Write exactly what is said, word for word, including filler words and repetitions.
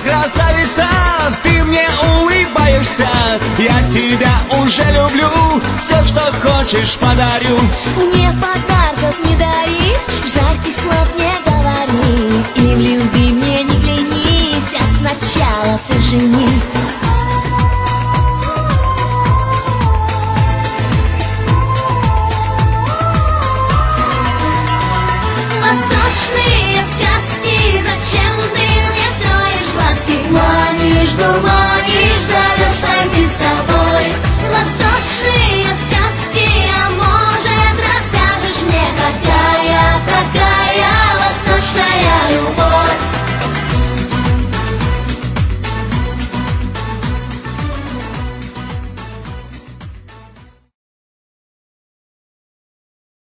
красавица, ты мне улыбаешься. Я тебя уже люблю, все, что хочешь, подарю. Не подарю.